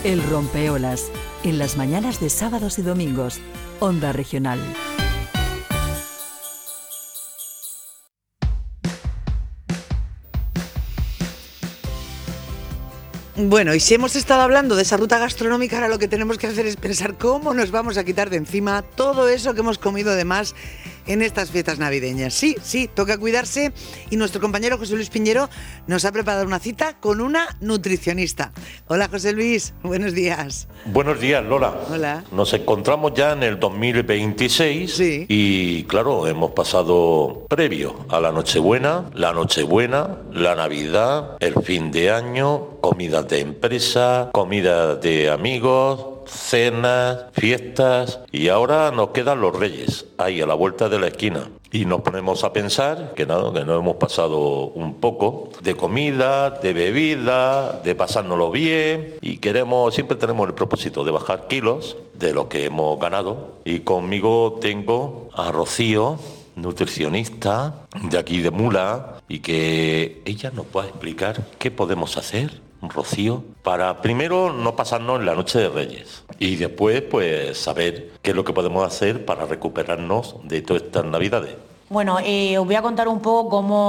El Rompeolas, en las mañanas de sábados y domingos, Onda Regional. Bueno, y si hemos estado hablando de esa ruta gastronómica, ahora lo que tenemos que hacer es pensar cómo nos vamos a quitar de encima todo eso que hemos comido de más en estas fiestas navideñas. Sí, toca cuidarse y nuestro compañero José Luis Piñero nos ha preparado una cita con una nutricionista. Hola José Luis, buenos días. Buenos días, Lola. Hola. Nos encontramos ya en el 2026 sí. Y claro, hemos pasado previo a la Nochebuena, la Navidad, el fin de año, comidas de empresa, comidas de amigos, cenas, fiestas, y ahora nos quedan los Reyes, ahí a la vuelta de la esquina. Y nos ponemos a pensar que nos hemos pasado un poco de comida, de bebida, de pasárnoslo bien, y siempre tenemos el propósito de bajar kilos de lo que hemos ganado. Y conmigo tengo a Rocío, nutricionista de aquí de Mula, y que ella nos va a explicar qué podemos hacer, Rocío, para primero no pasarnos en la noche de Reyes y después pues saber qué es lo que podemos hacer para recuperarnos de todas estas Navidades. Bueno, os voy a contar un poco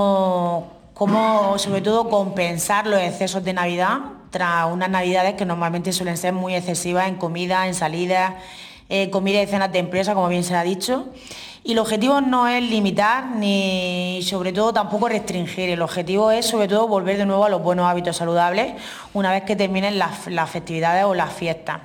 cómo sobre todo compensar los excesos de Navidad tras unas Navidades que normalmente suelen ser muy excesivas en comida, en salidas, comida y cenas de empresa, como bien se ha dicho. Y el objetivo no es limitar ni sobre todo tampoco restringir, el objetivo es sobre todo volver de nuevo a los buenos hábitos saludables una vez que terminen las festividades o las fiestas.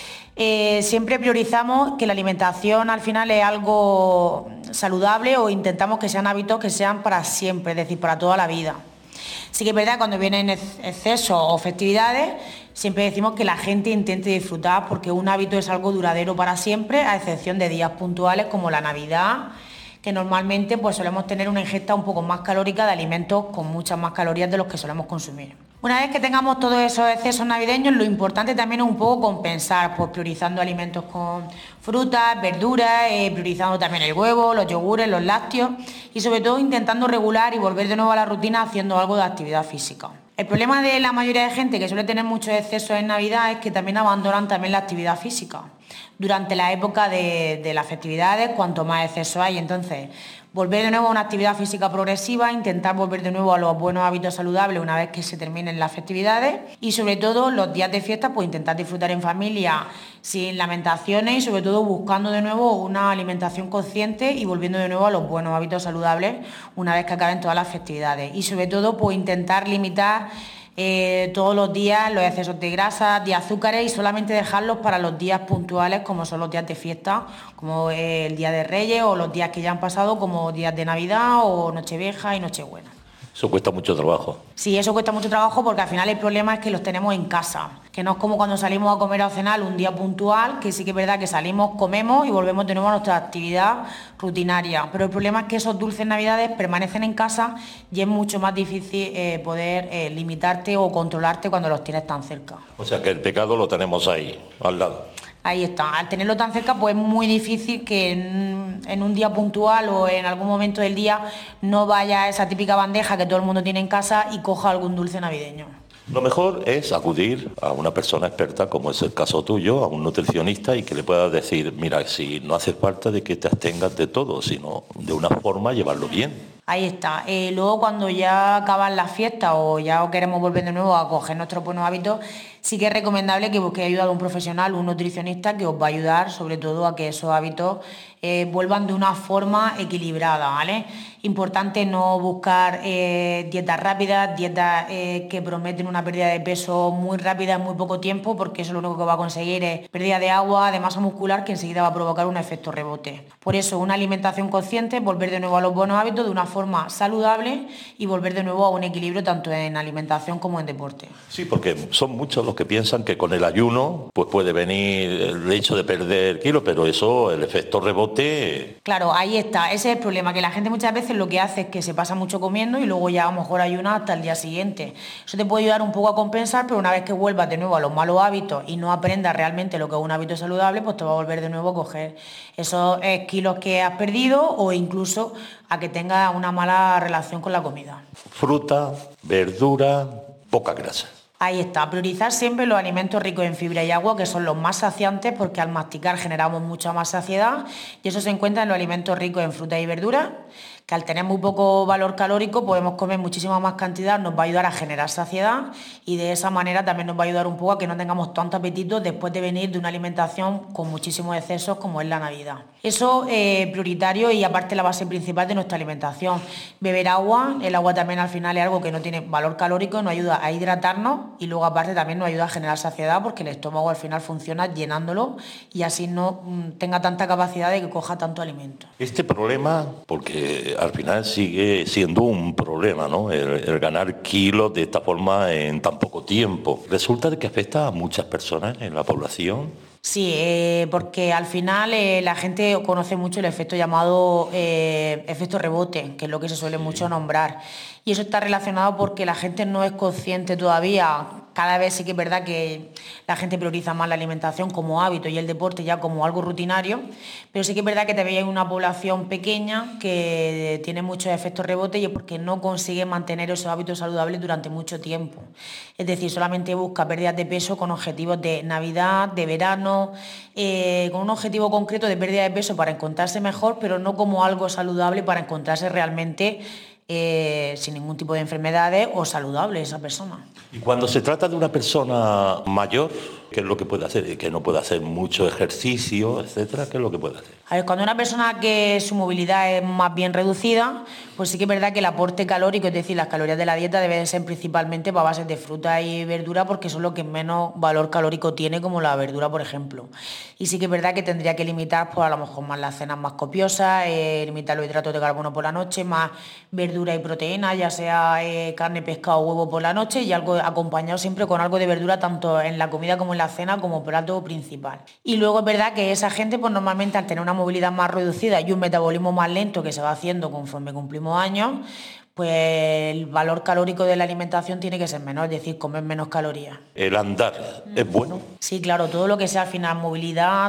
Siempre priorizamos que la alimentación al final es algo saludable o intentamos que sean hábitos que sean para siempre, es decir, para toda la vida. Sí que es verdad, cuando vienen excesos o festividades, siempre decimos que la gente intente disfrutar porque un hábito es algo duradero para siempre, a excepción de días puntuales como la Navidad, que normalmente pues solemos tener una ingesta un poco más calórica de alimentos con muchas más calorías de los que solemos consumir. Una vez que tengamos todos esos excesos navideños, lo importante también es un poco compensar, pues priorizando alimentos con frutas, verduras, priorizando también el huevo, los yogures, los lácteos y sobre todo intentando regular y volver de nuevo a la rutina haciendo algo de actividad física. El problema de la mayoría de gente que suele tener muchos excesos en Navidad es que también abandonan también la actividad física. Durante la época de las festividades, cuanto más exceso hay, entonces volver de nuevo a una actividad física progresiva, intentar volver de nuevo a los buenos hábitos saludables una vez que se terminen las festividades y sobre todo los días de fiesta pues intentar disfrutar en familia sin lamentaciones y sobre todo buscando de nuevo una alimentación consciente y volviendo de nuevo a los buenos hábitos saludables una vez que acaben todas las festividades y sobre todo pues intentar limitar todos los días los excesos de grasa, de azúcares y solamente dejarlos para los días puntuales como son los días de fiesta, como el día de Reyes o los días que ya han pasado como días de Navidad o Nochevieja y Nochebuena. Eso cuesta mucho trabajo. Sí, eso cuesta mucho trabajo porque al final el problema es que los tenemos en casa, que no es como cuando salimos a comer o a cenar un día puntual, que sí que es verdad que salimos, comemos y volvemos de nuevo a nuestra actividad rutinaria. Pero el problema es que esos dulces navidades permanecen en casa y es mucho más difícil poder limitarte o controlarte cuando los tienes tan cerca. O sea que el pecado lo tenemos ahí, al lado. Ahí está, al tenerlo tan cerca pues es muy difícil que en un día puntual o en algún momento del día no vaya a esa típica bandeja que todo el mundo tiene en casa y coja algún dulce navideño. Lo mejor es acudir a una persona experta, como es el caso tuyo, a un nutricionista y que le puedas decir, mira, si no hace falta de que te abstengas de todo, sino de una forma llevarlo bien. Ahí está. Luego cuando ya acaban las fiestas o ya queremos volver de nuevo a coger nuestros buenos hábitos, sí que es recomendable que busquéis ayuda de un profesional, un nutricionista que os va a ayudar sobre todo a que esos hábitos vuelvan de una forma equilibrada, ¿vale? Importante no buscar dietas rápidas, dietas que prometen una pérdida de peso muy rápida en muy poco tiempo, porque eso lo único que va a conseguir es pérdida de agua, de masa muscular, que enseguida va a provocar un efecto rebote. Por eso, una alimentación consciente, volver de nuevo a los buenos hábitos de una forma saludable y volver de nuevo a un equilibrio tanto en alimentación como en deporte. Sí, porque son muchos los que piensan que con el ayuno pues puede venir el hecho de perder kilos, pero eso, el efecto rebote... Claro, ahí está, ese es el problema, que la gente muchas veces lo que hace es que se pasa mucho comiendo y luego ya a lo mejor ayuna hasta el día siguiente. Eso te puede ayudar un poco a compensar, pero una vez que vuelvas de nuevo a los malos hábitos y no aprendas realmente lo que es un hábito saludable, pues te va a volver de nuevo a coger esos kilos que has perdido o incluso a que tengas una mala relación con la comida. Fruta, verdura, poca grasa. Ahí está, priorizar siempre los alimentos ricos en fibra y agua, que son los más saciantes, porque al masticar generamos mucha más saciedad, y eso se encuentra en los alimentos ricos en frutas y verduras, que al tener muy poco valor calórico podemos comer muchísima más cantidad, nos va a ayudar a generar saciedad, y de esa manera también nos va a ayudar un poco a que no tengamos tanto apetito después de venir de una alimentación con muchísimos excesos como es la Navidad. Eso prioritario y aparte la base principal de nuestra alimentación. Beber agua, el agua también al final es algo que no tiene valor calórico, nos ayuda a hidratarnos y luego aparte también nos ayuda a generar saciedad, porque el estómago al final funciona llenándolo y así no tenga tanta capacidad de que coja tanto alimento. Este problema, porque al final sigue siendo un problema, ¿no? El ganar kilos de esta forma en tan poco tiempo. Resulta de que afecta a muchas personas en la población. Sí, porque al final la gente conoce mucho el efecto llamado efecto rebote, que es lo que se suele mucho nombrar. Y eso está relacionado porque la gente no es consciente todavía. Cada vez sí que es verdad que la gente prioriza más la alimentación como hábito y el deporte ya como algo rutinario, pero sí que es verdad que todavía hay una población pequeña que tiene muchos efectos rebote y es porque no consigue mantener esos hábitos saludables durante mucho tiempo. Es decir, solamente busca pérdidas de peso con objetivos de Navidad, de verano, con un objetivo concreto de pérdida de peso para encontrarse mejor, pero no como algo saludable para encontrarse realmente sin ningún tipo de enfermedades o saludable esa persona. Y cuando se trata de una persona mayor, ¿qué es lo que puede hacer? Que no puede hacer mucho ejercicio, etcétera, ¿qué es lo que puede hacer? A ver, cuando una persona que su movilidad es más bien reducida, pues sí que es verdad que el aporte calórico, es decir, las calorías de la dieta deben ser principalmente para bases de fruta y verdura, porque son lo que menos valor calórico tiene, como la verdura, por ejemplo. Y sí que es verdad que tendría que limitar, pues a lo mejor más las cenas más copiosas, limitar los hidratos de carbono por la noche, más verdura y proteína, ya sea carne, pescado o huevo por la noche, y algo acompañado siempre con algo de verdura, tanto en la comida como en la cena, como plato principal. Y luego es verdad que esa gente, pues normalmente al tener una movilidad más reducida y un metabolismo más lento que se va haciendo conforme cumplimos años, pues el valor calórico de la alimentación tiene que ser menor, es decir, comer menos calorías. ¿El andar es bueno? Sí, claro, todo lo que sea al final movilidad,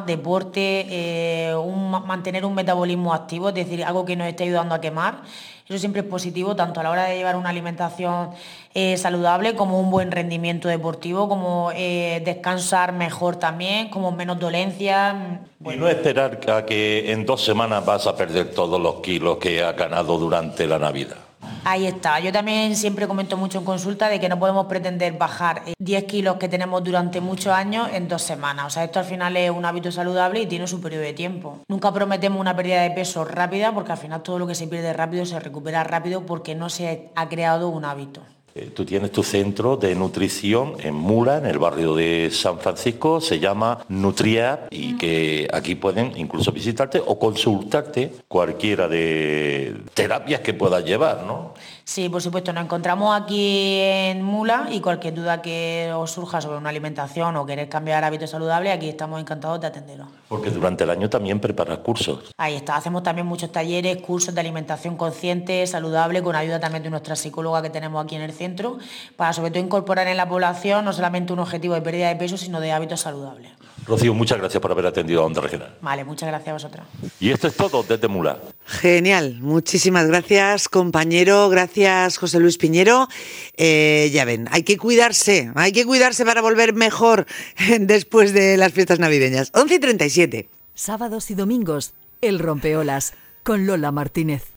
deporte, mantener un metabolismo activo, es decir, algo que nos esté ayudando a quemar, eso siempre es positivo, tanto a la hora de llevar una alimentación saludable, como un buen rendimiento deportivo, como descansar mejor también, como menos dolencias. Bueno. Y no esperar a que en 2 semanas vas a perder todos los kilos que has ganado durante la Navidad. Ahí está. Yo también siempre comento mucho en consulta de que no podemos pretender bajar 10 kilos que tenemos durante muchos años en 2 semanas. O sea, esto al final es un hábito saludable y tiene su periodo de tiempo. Nunca prometemos una pérdida de peso rápida, porque al final todo lo que se pierde rápido se recupera rápido porque no se ha creado un hábito. Tú tienes tu centro de nutrición en Mula, en el barrio de San Francisco, se llama NutriApp, y que aquí pueden incluso visitarte o consultarte cualquiera de terapias que puedas llevar, ¿no? Sí, por supuesto, nos encontramos aquí en Mula y cualquier duda que os surja sobre una alimentación o querer cambiar hábitos saludables, aquí estamos encantados de atenderos. Porque durante el año también preparas cursos. Ahí está, hacemos también muchos talleres, cursos de alimentación consciente, saludable, con ayuda también de nuestra psicóloga que tenemos aquí en el centro, para sobre todo incorporar en la población no solamente un objetivo de pérdida de peso, sino de hábitos saludables. Rocío, muchas gracias por haber atendido a Onda Regional. Vale, muchas gracias a vosotros. Y esto es todo desde Mula. Genial, muchísimas gracias, compañero, gracias, José Luis Piñero. Ya ven, hay que cuidarse para volver mejor después de las fiestas navideñas. 11:37. Sábados y domingos, El Rompeolas, con Lola Martínez.